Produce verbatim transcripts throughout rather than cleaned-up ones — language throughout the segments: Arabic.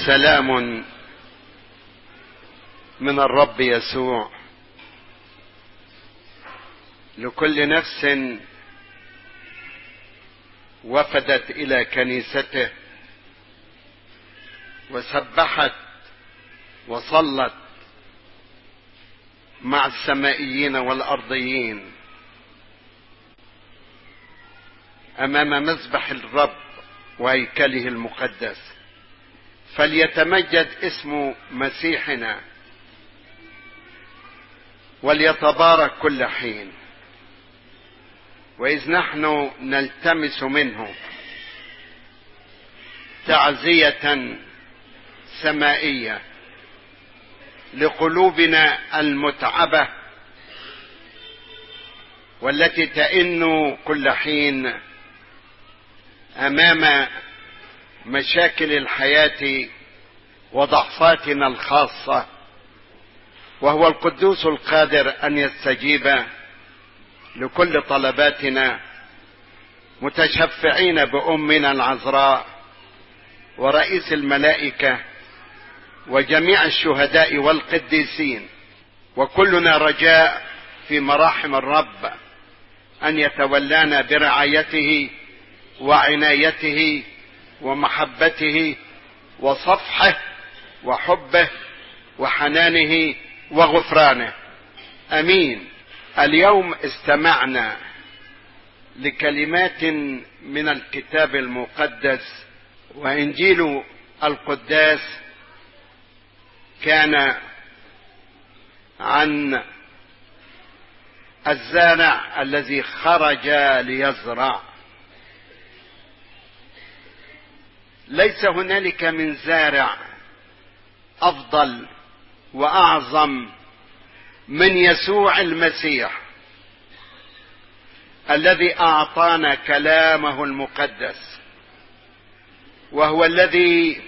سلام من الرب يسوع لكل نفس وفدت إلى كنيسته وسبحت وصلت مع السمائيين والأرضيين أمام مذبح الرب وهيكله المقدس. فليتمجد اسم مسيحنا وليتبارك كل حين. وإذ نحن نلتمس منه تعزية سمائية لقلوبنا المتعبة والتي تئن كل حين أمام مشاكل الحياة وضعفاتنا الخاصة، وهو القدوس القادر أن يستجيب لكل طلباتنا، متشفعين بأمنا العذراء ورئيس الملائكة وجميع الشهداء والقديسين، وكلنا رجاء في مراحم الرب أن يتولانا برعايته وعنايته ومحبته وصفحه وحبه وحنانه وغفرانه. امين. اليوم استمعنا لكلمات من الكتاب المقدس، وانجيل القداس كان عن الزارع الذي خرج ليزرع. ليس هنالك من زارع افضل واعظم من يسوع المسيح الذي اعطانا كلامه المقدس، وهو الذي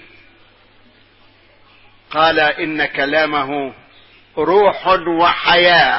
قال ان كلامه روح وحياة.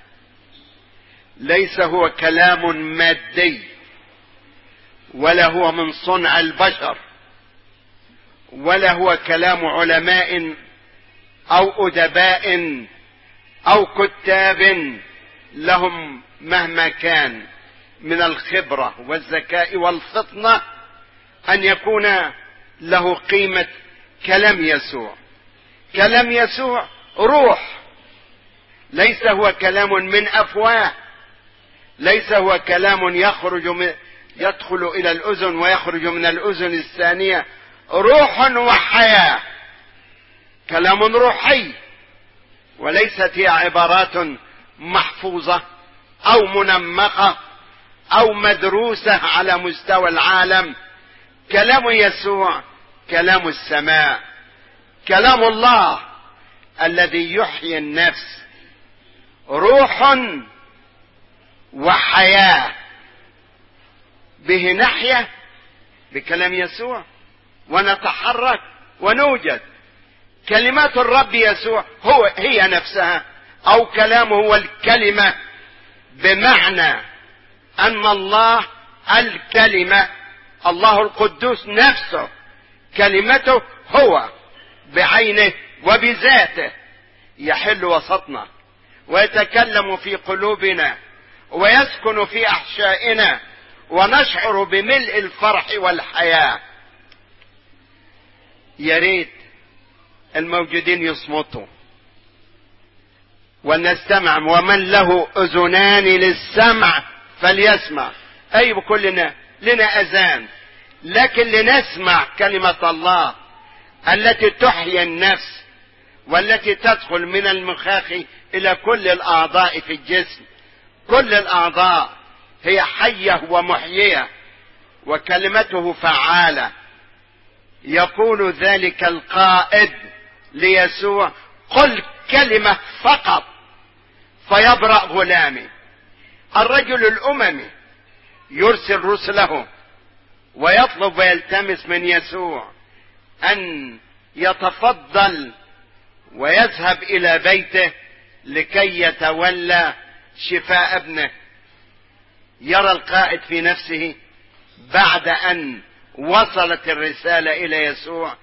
ليس هو كلام مادي ولا هو من صنع البشر ولا هو كلام علماء او ادباء او كتاب لهم مهما كان من الخبرة والذكاء والفطنة ان يكون له قيمة كلام يسوع. كلام يسوع روح، ليس هو كلام من افواه، ليس هو كلام يخرج من يدخل الى الاذن ويخرج من الاذن الثانية. روح وحياة، كلام روحي، وليست هي عبارات محفوظة او منمقة او مدروسة على مستوى العالم. كلام يسوع كلام السماء، كلام الله الذي يحيي النفس، روح وحياة. به نحيا بكلام يسوع ونتحرك ونوجد. كلمات الرب يسوع هو هي نفسها، او كلامه هو الكلمة، بمعنى ان الله الكلمة، الله القدوس نفسه كلمته هو بعينه وبذاته يحل وسطنا ويتكلم في قلوبنا ويسكن في احشائنا ونشعر بملء الفرح والحياة. يا ريت الموجودين يصمتوا ونستمع، ومن له اذنان للسمع فليسمع. اي بكلنا لنا اذان، لكن لنسمع كلمة الله التي تحيي النفس والتي تدخل من المخاخ الى كل الاعضاء في الجسم. كل الاعضاء هي حية ومحيية، وكلمته فعالة. يقول ذلك القائد ليسوع: قل كلمة فقط فيبرأ غلامي. الرجل الاممي يرسل رسله ويطلب ويلتمس من يسوع ان يتفضل ويذهب الى بيته لكي يتولى شفاء ابنه. يرى القائد في نفسه بعد ان وصلت الرسالة الى يسوع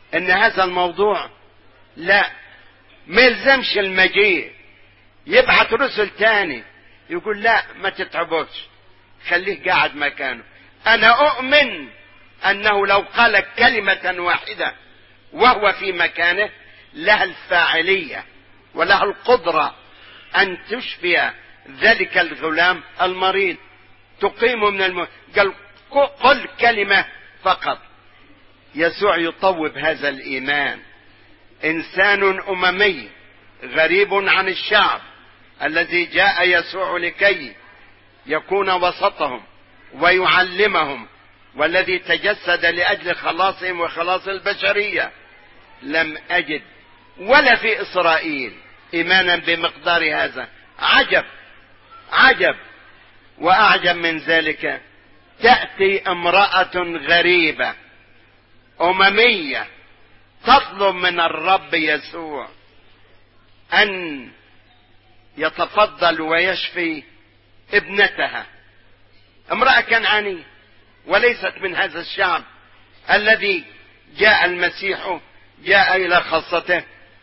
ان هذا الموضوع لا ما يلزمش المجيء، يبعت رسل تاني يقول لا ما تتعبوش خليه قاعد مكانه. انا اؤمن انه لو قال كلمة واحدة وهو في مكانه لها الفاعلية ولها القدرة ان تشفي ذلك الغلام المريض، تقيم من الم... قال قل كلمة فقط. يسوع يطوب هذا الايمان. انسان اممي غريب عن الشعب الذي جاء يسوع لكي يكون وسطهم ويعلمهم، والذي تجسد لأجل خلاصهم وخلاص البشرية. لم أجد ولا في إسرائيل إيمانا بمقدار هذا. عجب عجب. وأعجب من ذلك تأتي امرأة غريبة أممية تطلب من الرب يسوع أن يتفضل ويشفي ابنتها، امرأة كنعانية وليست من هذا الشعب الذي جاء المسيح جاء إلى خاصته،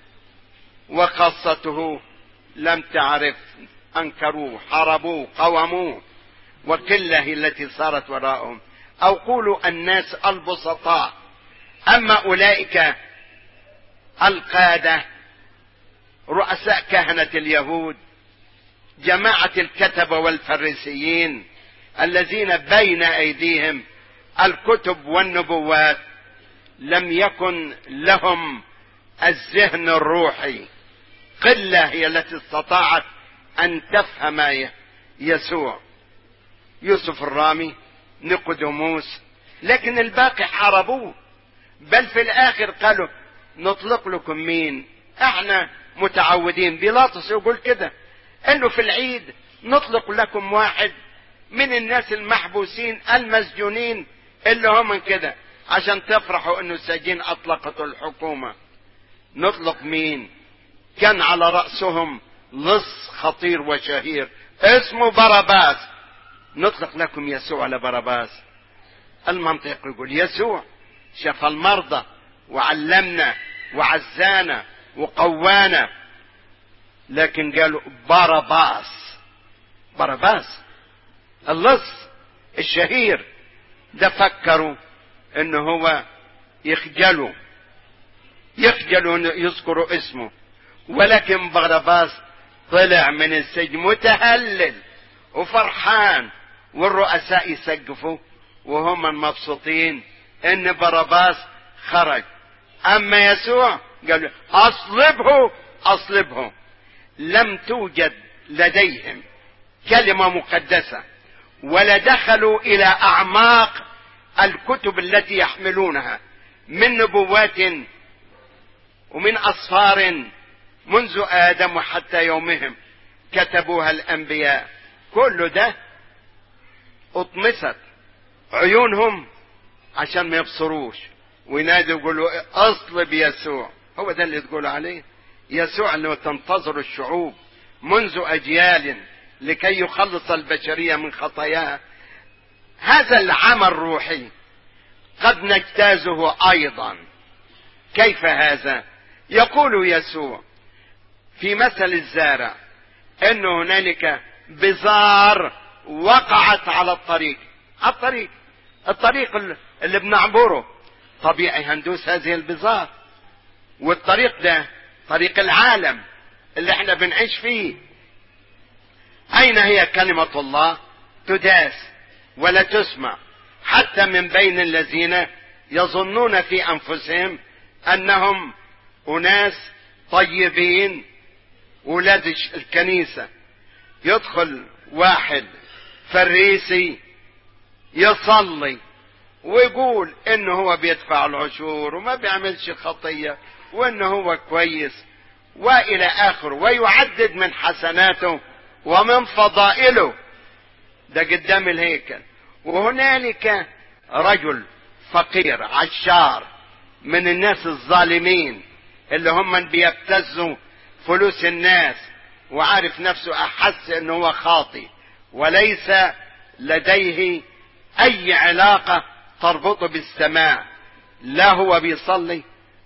وخاصته لم تعرف، أنكروه حاربوه قوموه، وقلة هي التي صارت وراءهم، أو قولوا الناس البسطاء. أما أولئك القادة رؤساء كهنة اليهود، جماعة الكتبة والفريسيين الذين بين أيديهم الكتب والنبوات، لم يكن لهم الذهن الروحي. قلة هي التي استطاعت أن تفهم يسوع. يوسف الرامي، نيقوديموس، لكن الباقي حاربوه. بل في الآخر قالوا نطلق لكم مين؟ احنا متعودين، بيلاطس يقول كده انه في العيد نطلق لكم واحد من الناس المحبوسين المسجونين اللي هم من كده عشان تفرحوا انه السجين اطلقته الحكومة. نطلق مين؟ كان على رأسهم لص خطير وشهير اسمه باراباس. نطلق لكم يسوع على باراباس. المنطق يقول يسوع شفى المرضى وعلمنا وعزانا وقوانا، لكن قالوا باراباس. باراباس اللص الشهير ده فكروا انه هو يخجلوا يخجلوا يذكروا اسمه، ولكن باراباس طلع من السجن متهلل وفرحان، والرؤساء يسقفوا وهم مبسوطين ان باراباس خرج. اما يسوع قالوا اصلبه اصلبه. لم توجد لديهم كلمة مقدسة، ولا دخلوا الى اعماق الكتب التي يحملونها من نبوات ومن اصفار منذ ادم وحتى يومهم كتبوها الانبياء. كل ده اطمست عيونهم عشان ما يبصروش وينادوا يقولوا اصلب يسوع. هو ده اللي تقول عليه يسوع اللي تنتظر الشعوب منذ اجيال لكي يخلص البشرية من خطاياها. هذا العمل الروحي قد نجتازه ايضا. كيف هذا؟ يقول يسوع في مثل الزارع ان هنالك بذار وقعت على الطريق. على الطريق الطريق اللي بنعبره طبيعي هندوس هذه البذار، والطريق ده طريق العالم اللي احنا بنعيش فيه. اين هي كلمة الله؟ تداس ولا تسمع حتى من بين الذين يظنون في انفسهم انهم اناس طيبين ولاد الكنيسة. يدخل واحد فريسي يصلي ويقول انه هو بيدفع العشور وما بيعملش خطية وانه هو كويس والى اخره، ويعدد من حسناته ومن فضائله. ده قدام الهيكل. وهنالك رجل فقير عشار من الناس الظالمين اللي هم من بيبتزوا فلوس الناس، وعارف نفسه احس انه هو خاطي وليس لديه اي علاقة تربطه بالسماء. لا هو بيصلي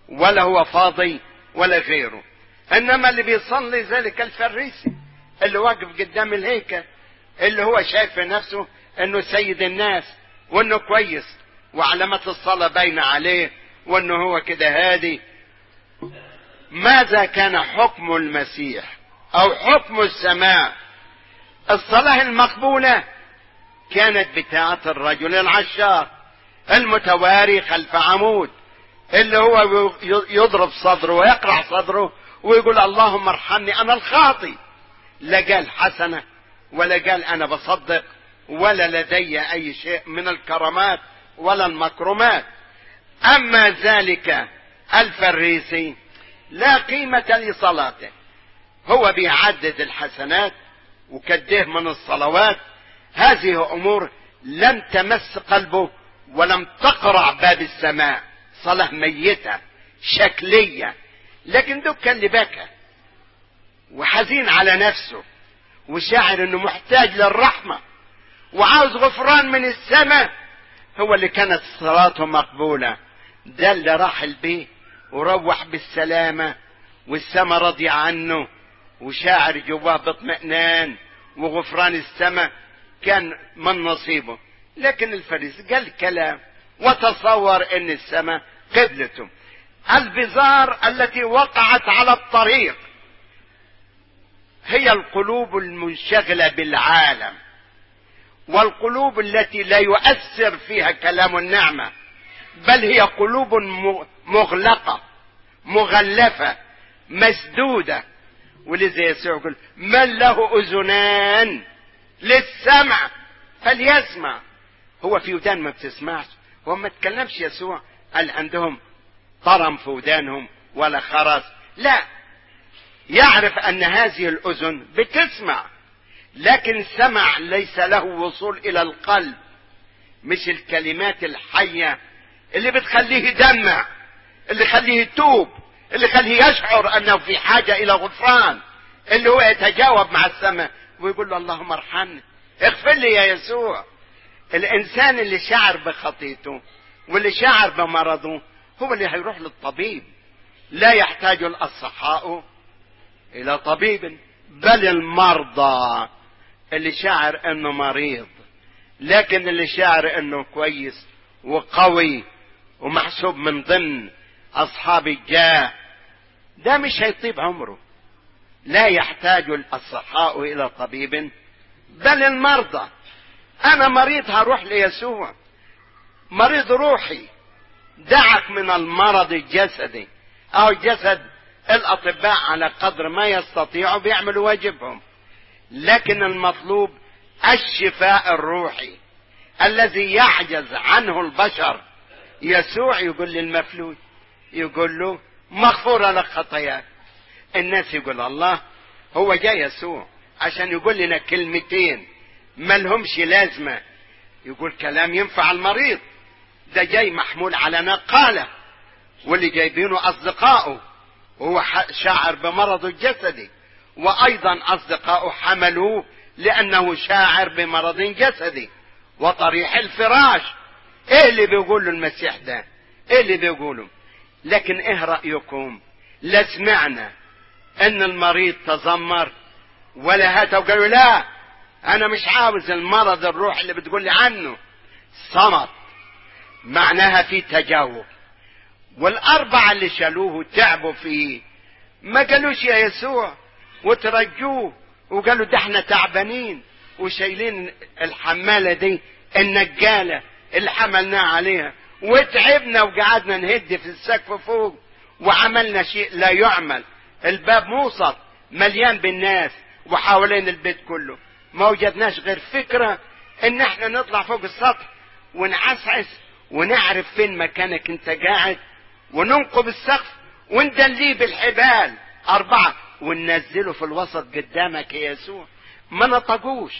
ولا هو فاضي ولا غيره. انما اللي بيصلي ذلك الفريسي اللي واقف قدام الهيكل، اللي هو شايف في نفسه انه سيد الناس وانه كويس وعلامات الصلاة باينة عليه وانه هو كده هادي. ماذا كان حكم المسيح او حكم السماء؟ الصلاة المقبولة كانت بتاعة الرجل العشار المتواري خلف عمود، اللي هو يضرب صدره ويقرع صدره ويقول اللهم ارحمني انا الخاطي. لا قال حسنة ولا قال انا بصدق ولا لدي اي شيء من الكرامات ولا المكرمات. اما ذلك الفريسي لا قيمة لصلاته، هو بيعدد الحسنات وكده من الصلوات. هذه امور لم تمس قلبه ولم تقرع باب السماء، صلاة ميتة شكلية. لكن دك اللي بكى وحزين على نفسه وشاعر انه محتاج للرحمة وعاوز غفران من السماء، هو اللي كانت صلاته مقبولة. ده اللي راح البيت وروح بالسلامة والسماء رضي عنه وشاعر جواه باطمئنان وغفران السماء كان من نصيبه. لكن الفريسي قال كلام وتصور ان السماء قبلته. البزار التي وقعت على الطريق هي القلوب المنشغلة بالعالم، والقلوب التي لا يؤثر فيها كلام النعمة، بل هي قلوب مغلقة مغلفة مسدودة. ولذا يسوع يقول من له أذنان للسمع فليسمع. هو في ودان ما بتسمعش، هو ما تكلمش يسوع قال عندهم طرم في ودانهم ولا خرس، لا، يعرف ان هذه الاذن بتسمع لكن السمع ليس له وصول الى القلب، مش الكلمات الحية اللي بتخليه يدمع، اللي يخليه يتوب، اللي يخليه يشعر انه في حاجة الى غفران، اللي هو يتجاوب مع السماء ويقول له اللهم ارحمني اغفر لي يا يسوع. الانسان اللي شعر بخطيته واللي شعر بمرضه هو اللي هيروح للطبيب. لا يحتاج الاصحاء الى طبيب بل المرضى، اللي شعر انه مريض. لكن اللي شعر انه كويس وقوي ومحسوب من ضمن اصحاب الجاه ده مش هيطيب عمره. لا يحتاج الاصحاء الى طبيب بل المرضى. انا مريض هروح ليسوع، مريض روحي. دعك من المرض الجسدي او الجسد، الاطباء على قدر ما يستطيعوا بيعملوا واجبهم، لكن المطلوب الشفاء الروحي الذي يعجز عنه البشر. يسوع يقول للمفلوج، يقول له مغفورة لك خطاياك. الناس يقول الله هو جاي يسوع عشان يقول لنا كلمتين ما لهمش لازمة، يقول كلام ينفع المريض. ده جاي محمول على نقالة واللي جايبينه اصدقائه وهو شاعر بمرضه الجسدي، وايضا اصدقائه حملوه لانه شاعر بمرض جسدي وطريح الفراش. ايه اللي بيقوله المسيح ده؟ ايه اللي بيقوله؟ لكن ايه رأيكم؟ لا سمعنا ان المريض تذمر ولا هاتوا قالوا لا انا مش عاوز المرض الروح اللي بتقول لي عنه. صمت، معناها في تجاوب. والاربعة اللي شالوه تعبوا فيه ما قالوش يا يسوع وترجوه وقالوا ده احنا تعبانين وشايلين الحمالة دي النجالة اللي حملناها عليها وتعبنا وقعدنا نهد في السقف فوق وعملنا شيء لا يعمل. الباب موسط مليان بالناس وحوالين البيت كله، ما وجدناش غير فكرة ان احنا نطلع فوق السطح ونعسعس ونعرف فين مكانك انت قاعد وننقب السقف وندليه بالحبال اربعة وننزله في الوسط قدامك يا يسوع. ما نطقوش.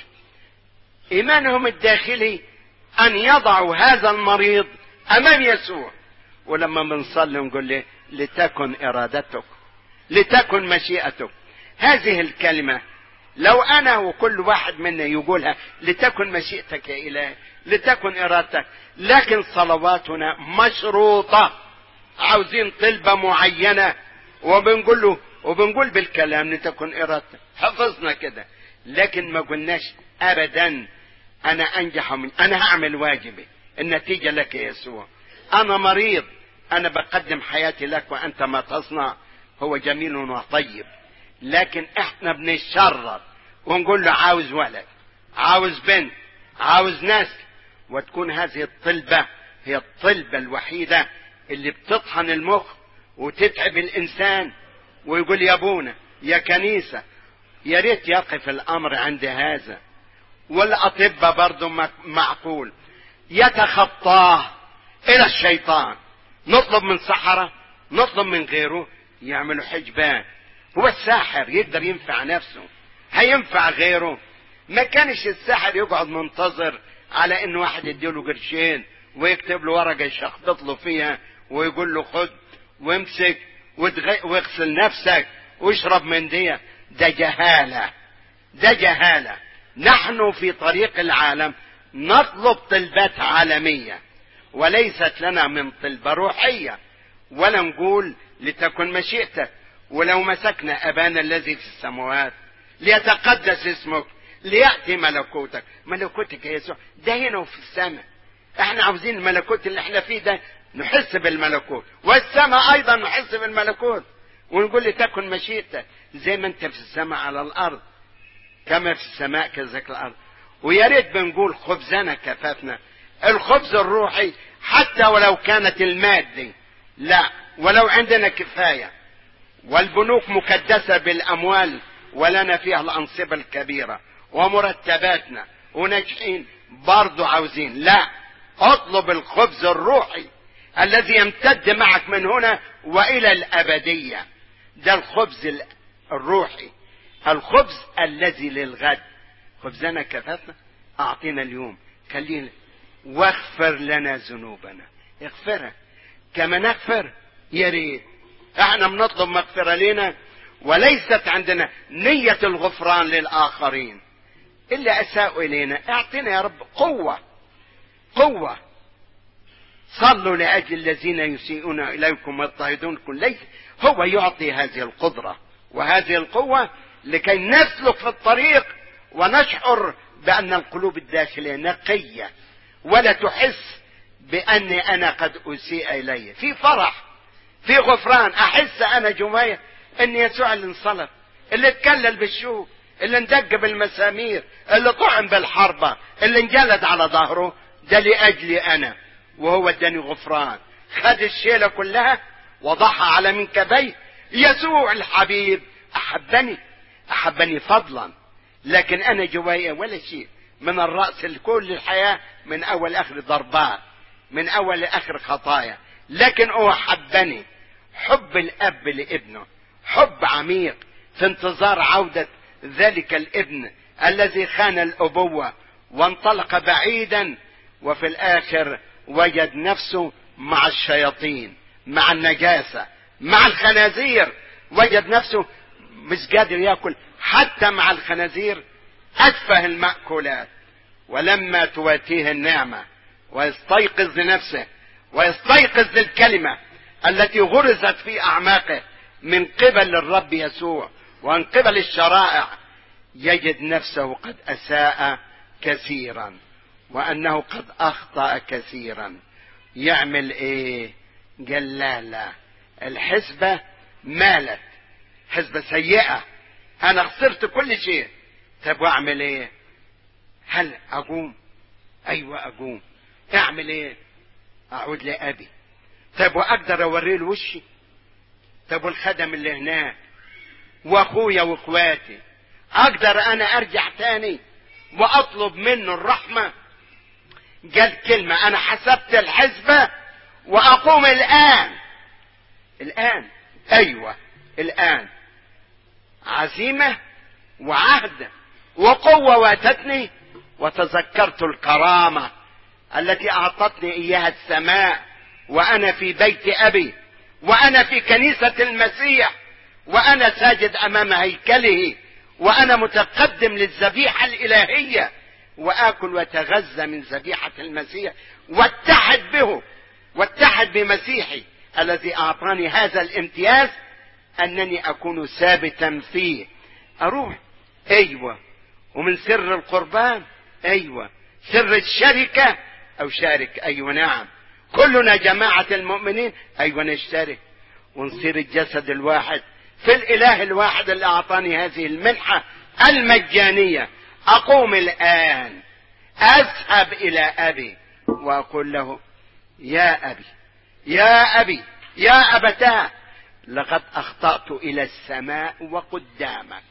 ايمانهم الداخلي ان يضعوا هذا المريض امام يسوع. ولما بنصلي ونقول له لتكن ارادتك لتكن مشيئتك، هذه الكلمة لو انا وكل واحد منا يقولها لتكن مشيئتك يا الهي لتكن ارادتك، لكن صلواتنا مشروطة عاوزين طلبة معينة وبنقول له وبنقول بالكلام لتكن ارادتك، حفظنا كده، لكن ما قلناش ابدا انا انجح من انا هعمل واجبي، النتيجة لك يا يسوع. انا مريض، انا بقدم حياتي لك وانت ما تصنع، هو جميل وطيب. لكن احنا بنتشرط ونقول له عاوز ولد، عاوز بنت، عاوز نسل، وتكون هذه الطلبة هي الطلبة الوحيدة اللي بتطحن المخ وتتعب الانسان، ويقول يا ابونا يا كنيسة يا ريت يقف الامر عند هذا. والاطباء برضو معقول يتخطاه الى الشيطان، نطلب من سحرة، نطلب من غيره يعملوا حجبان. هو الساحر يقدر ينفع نفسه، هينفع غيره؟ ما كانش الساحر يقعد منتظر على ان واحد يديله قرشين ويكتب له ورقة يشخبط له فيها ويقول له خد وامسك واغسل نفسك واشرب من دي. ده جهالة، ده جهالة. نحن في طريق العالم نطلب طلبات عالمية وليست لنا من طلبة روحية، ولا نقول لتكن مشيئتك. ولو مسكنا أبانا الذي في السماوات ليتقدس اسمك ليأتي ملكوتك. ملكوتك يا يسوع ده هنا وفي السماء، احنا عاوزين الملكوت اللي احنا فيه ده نحس بالملكوت، والسماء ايضا نحس بالملكوت، ونقول لتكن مشيئتك زي ما انت في السماء على الارض، كما في السماء كذلك الارض. ويا ريت بنقول خبزنا كفافنا، الخبز الروحي حتى ولو كانت المادي، لا ولو عندنا كفاية والبنوك مكدسة بالاموال ولنا فيها الانصبة الكبيرة ومرتباتنا وناجحين، برضو عاوزين لا، اطلب الخبز الروحي الذي يمتد معك من هنا والى الابدية. ده الخبز الروحي، الخبز الذي للغد. خبزنا كفافنا اعطينا اليوم، خلينا واغفر لنا ذنوبنا، اغفرها كما نغفر. يا ريت احنا بنطلب مغفرة لنا وليست عندنا نية الغفران للآخرين إلا أساءوا إلينا. اعطنا يا رب قوة، قوة. صلوا لأجل الذين يسيئون إليكم ويضطهدونكم، ليس هو يعطي هذه القدرة وهذه القوة لكي نسلك في الطريق ونشعر بأن القلوب الداخلية نقية ولا تحس بأني أنا قد أسيء إلي. في فرح، في غفران، أحس أنا جوايا أن يسوع اللي انصلب، اللي اتكلل بالشوك، اللي اندق بالمسامير، اللي طعن بالحربة، اللي انجلد على ظهره، ده لأجلي أنا، وهو اداني غفران. خد الشيلة كلها وضعها على منكبيه. يسوع الحبيب أحبني، أحبني فضلا، لكن أنا جوايا ولا شيء، من الرأس لكل الحياة، من أول آخر ضربات، من أول آخر خطايا، لكن هو حبني حب الأب لابنه، حب عميق في انتظار عودة ذلك الابن الذي خان الأبوة وانطلق بعيدا، وفي الآخر وجد نفسه مع الشياطين، مع النجاسة، مع الخنازير. وجد نفسه مش قادر يأكل حتى مع الخنازير أتفه المأكولات. ولما تواتيه النعمة ويستيقظ لنفسه ويستيقظ للكلمة التي غرزت في أعماقه من قبل الرب يسوع ومن قبل الشرائع، يجد نفسه قد أساء كثيرا وأنه قد أخطأ كثيرا. يعمل إيه؟ قال لا لا، الحسبة مالت، حسبة سيئة، أنا خسرت كل شيء. طب وأعمل إيه؟ هل أقوم؟ أيوة أقوم. أعمل إيه؟ أعود لأبي. طب وأقدر أوريه له وشي؟ طب والخدم اللي هناك وأخويا وأخواتي، أقدر أنا أرجع تاني وأطلب منه الرحمة؟ قال كلمة، أنا حسبت الحسبة وأقوم الآن. الآن، أيوة الآن. عزيمة وعهد وقوة واتتني، وتذكرت الكرامة التي أعطتني إياها السماء، وأنا في بيت أبي، وأنا في كنيسة المسيح، وأنا ساجد أمام هيكله، وأنا متقدم للذبيحة الإلهية، وآكل وتغذى من ذبيحة المسيح، واتحد به، واتحد بمسيحي، الذي أعطاني هذا الامتياز أنني أكون ثابتا فيه. أروح أيوة، ومن سر القربان أيوة، سر الشركة أو شارك أيوة نعم، كلنا جماعة المؤمنين أيوة نشترك ونصير الجسد الواحد في الإله الواحد اللي أعطاني هذه المنحة المجانية. أقوم الآن أذهب إلى أبي وأقول له يا أبي يا أبي يا أبتاه لقد أخطأت إلى السماء وقدامك.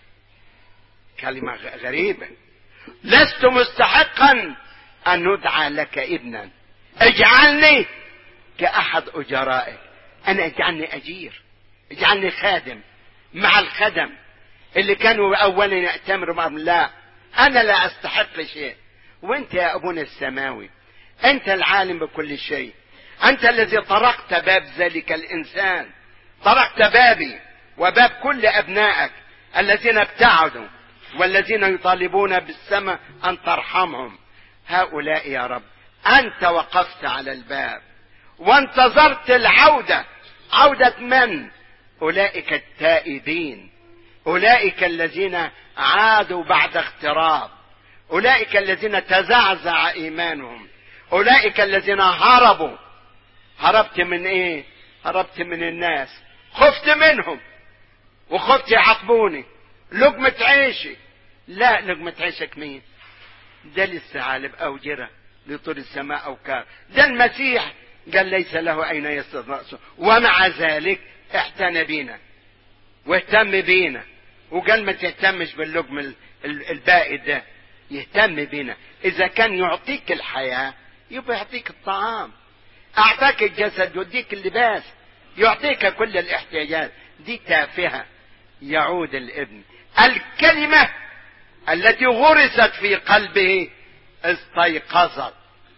كلمة غريبة، لست مستحقا أن ندعى لك ابنا، اجعلني كأحد أجرائك. أنا اجعلني أجير، اجعلني خادم مع الخدم اللي كانوا أولا يأتمروا مع الله. أنا لا أستحق شيء، وأنت يا أبونا السماوي أنت العالم بكل شيء، أنت الذي طرقت باب ذلك الإنسان، طرقت بابي وباب كل أبنائك الذين ابتعدوا والذين يطالبون بالسماء أن ترحمهم. هؤلاء يا رب أنت وقفت على الباب وانتظرت العودة. عودة من؟ أولئك التائبين، أولئك الذين عادوا بعد اغتراب، أولئك الذين تزعزع إيمانهم، أولئك الذين هربوا. هربت من إيه؟ هربت من الناس، خفت منهم وخفت يعاقبوني. لقمة عيشي، لا لقمة عيشك مين؟ ده للثعالب أو جرة لطول السماء أو كار. ده المسيح قال ليس له أين يسند رأسه، ومع ذلك اعتنى بينا واهتم بينا وقال ما تهتمش باللقم الباقي ده، يهتم بينا. إذا كان يعطيك الحياة يبقى يعطيك الطعام، أعطاك الجسد يديك اللباس، يعطيك كل الاحتياجات. دي تافهة. يعود الابن، الكلمة التي غرست في قلبه استيقظت،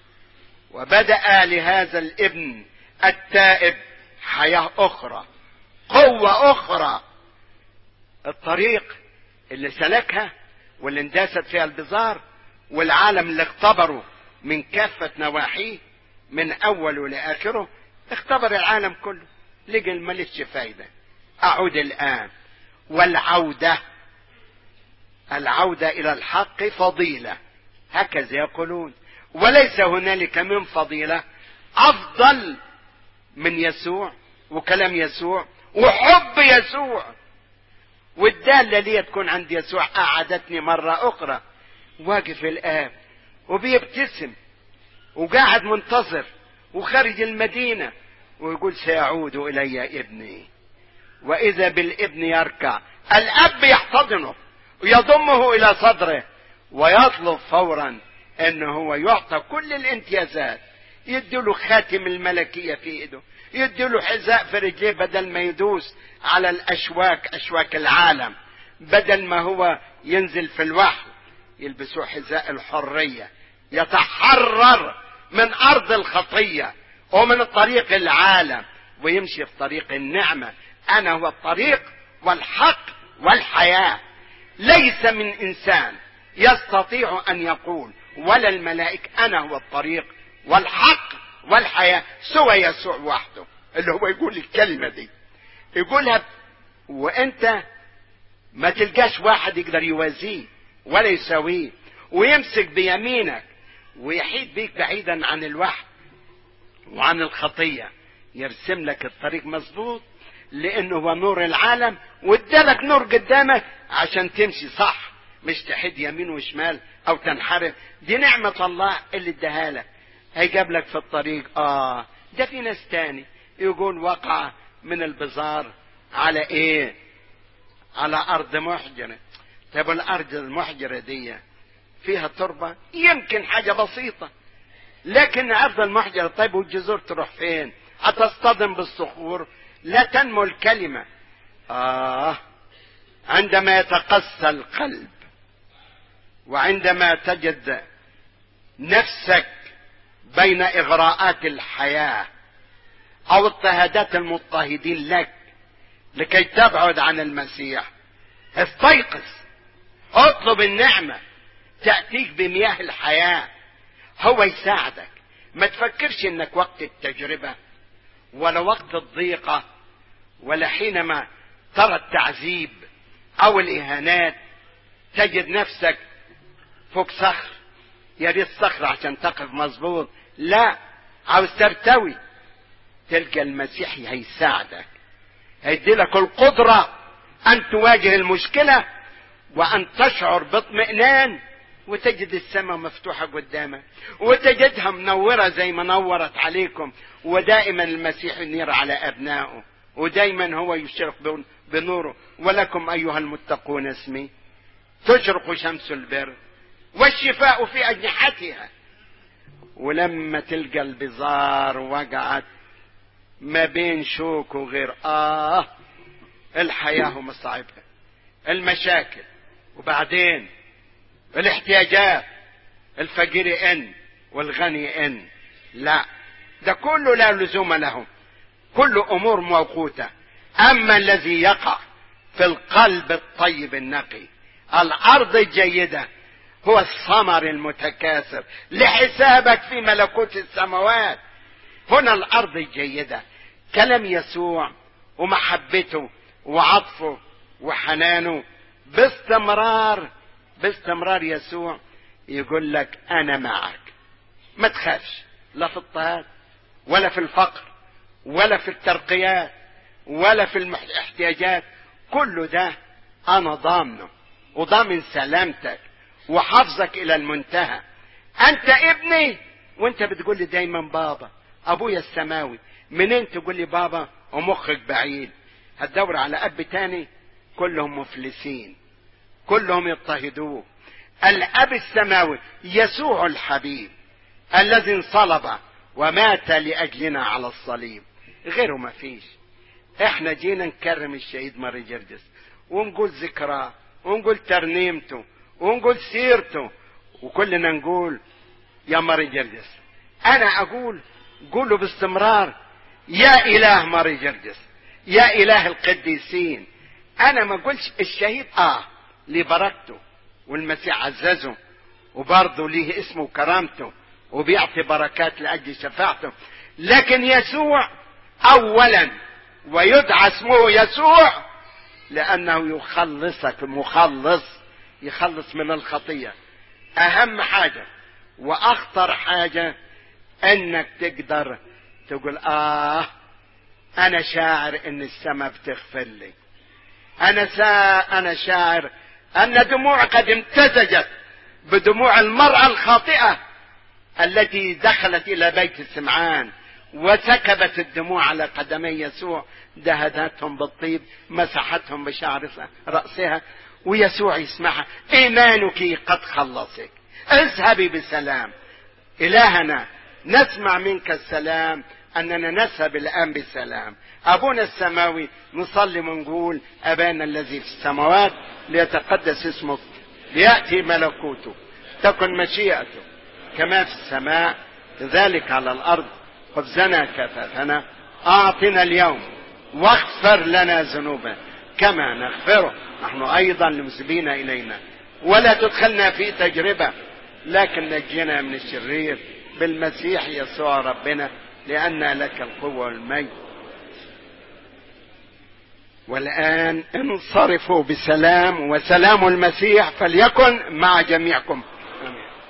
وبدأ لهذا الابن التائب حياة أخرى، قوة أخرى. الطريق اللي سلكها واللي انداست فيها البزار والعالم اللي اختبره من كافة نواحيه من أوله لآخره، اختبر العالم كله، لقى الملكش فايدة. أعود الآن، والعودة العودة إلى الحق فضيلة، هكذا يقولون، وليس هنالك من فضيلة أفضل من يسوع وكلام يسوع وحب يسوع. والدالة لي تكون عند يسوع قعدتني مرة أخرى واقف الآب وبيبتسم وقاعد منتظر وخارج المدينة ويقول سيعود إلي ابني، وإذا بالابن يركع، الأب يحتضنه ويضمه إلى صدره ويطلب فورا أنه هو يعطى كل الامتيازات. يديله خاتم الملكية في إيده، يديله حذاء في رجليه بدل ما يدوس على الأشواك أشواك العالم، بدل ما هو ينزل في الوحل يلبسوا حذاء الحرية، يتحرر من أرض الخطية ومن طريق العالم ويمشي في طريق النعمة. أنا هو الطريق والحق والحياة. ليس من إنسان يستطيع أن يقول ولا الملائكة أنا هو الطريق والحق والحياة سوى يسوع وحده، اللي هو يقول الكلمة دي يقولها، وانت ما تلقاش واحد يقدر يوازيه ولا يساويه ويمسك بيمينك ويحيد بيك بعيدا عن الوحي وعن الخطية، يرسم لك الطريق مظبوط لانه هو نور العالم وادالك نور قدامك عشان تمشي صح، مش تحد يمين وشمال او تنحرف. دي نعمة الله اللي اداها لك. هيجاب لك في الطريق اه ده في ناس تاني يقول وقع من البزار على ايه؟ على ارض محجرة. طب الارض المحجرة دي فيها تربة؟ يمكن حاجة بسيطة، لكن ارض المحجرة طيب والجذور تروح فين؟ هتصطدم بالصخور، لا تنمو الكلمة. آه عندما يتقسى القلب وعندما تجد نفسك بين إغراءات الحياة أو اضطهادات المضطهدين لك لكي تبعد عن المسيح، استيقظ، اطلب النعمة تأتيك بمياه الحياة، هو يساعدك. ما تفكرش انك وقت التجربة ولا وقت الضيقة، ولا حينما ترى التعذيب او الاهانات تجد نفسك فوق صخر، يا ريت صخر عشان تقف مظبوط، لا، عاوز ترتوي، تلقى المسيح هيساعدك، هيديلك القدرة ان تواجه المشكلة وان تشعر باطمئنان، وتجد السماء مفتوحة قدامك، وتجدها منورة زي ما نورت عليكم. ودائما المسيح ينير على ابنائه، ودائما هو يشرق بنوره. ولكم ايها المتقون اسمي تشرق شمس البر والشفاء في اجنحتها. ولما تلقى البزار وقعت ما بين شوك وغير، اه الحياة ومصاعبها، المشاكل، وبعدين الاحتياجات، الفقير ان والغني ان، لا، ده كله لا لزوم له، كل امور موقوتة. اما الذي يقع في القلب الطيب النقي، الارض الجيدة، هو الثمر المتكاثر لحسابك في ملكوت السماوات. هنا الارض الجيدة، كلام يسوع ومحبته وعطفه وحنانه باستمرار باستمرار. يسوع يقول لك انا معك، ما تخافش، لا في اضطهاد ولا في الفقر ولا في الترقيات ولا في الاحتياجات، كل ده انا ضامنه وضامن سلامتك وحفظك الى المنتهى. انت ابني، وانت بتقول لي دايما بابا، ابويا السماوي، منين تقول لي بابا ومخك بعيد؟ هتدور على اب تاني؟ كلهم مفلسين، كلهم يضطهدوه. الاب السماوي يسوع الحبيب الذي انصلب ومات لاجلنا على الصليب، غيره ما فيش. احنا جينا نكرم الشهيد ماري جرجس، ونقول ذكراه، ونقول ترنيمته، ونقول سيرته، وكلنا نقول يا ماري جرجس. انا اقول قولوا باستمرار يا اله ماري جرجس، يا اله القديسين. انا ما اقولش الشهيد اه ليه بركته والمسيح عززه وبرضه ليه اسمه وكرامته وبيعطي بركات لاجل شفاعته، لكن يسوع اولا، ويدعى اسمه يسوع لانه يخلصك، مخلص، يخلص من الخطية. اهم حاجة واخطر حاجة انك تقدر تقول اه انا شاعر ان السماء بتغفر لي، انا سا انا شاعر ان دموع قد امتزجت بدموع المرأة الخاطئة التي دخلت الى بيت سمعان وسكبت الدموع على قدمي يسوع، دهدتهم بالطيب، مسحتهم بشعر رأسها، ويسوع يسمعها، ايمانك قد خلصك، اذهبي بسلام. الهنا نسمع منك السلام، اننا نذهب الان بسلام. ابونا السماوي نصلي ونقول ابانا الذي في السماوات ليتقدس اسمك، ليأتي ملكوته، تكن مشيئته كما في السماء كذلك على الارض. خبزنا كفافنا اعطنا اليوم، واغفر لنا ذنوبنا كما نغفر نحن ايضا لمسبين الينا، ولا تدخلنا في تجربة لكن نجينا من الشرير بالمسيح يسوع ربنا، لأن لك القوة والمجد. والآن انصرفوا بسلام، وسلام المسيح فليكن مع جميعكم.